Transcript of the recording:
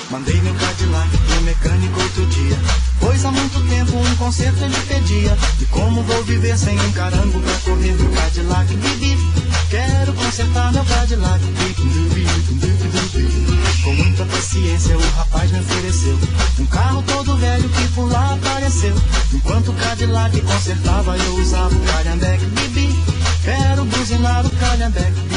Mandei meu Cadillac pro mecânico outro dia, pois há muito tempo um conserto ele pedia. E como vou viver sem um carango pra correr meu Cadillac? Bibi, quero consertar meu Cadillac. Com muita paciência o rapaz me ofereceu um carro todo velho que por lá apareceu. Enquanto o Cadillac consertava eu usava o calhambeque. Bibi, quero buzinar o calhambeque.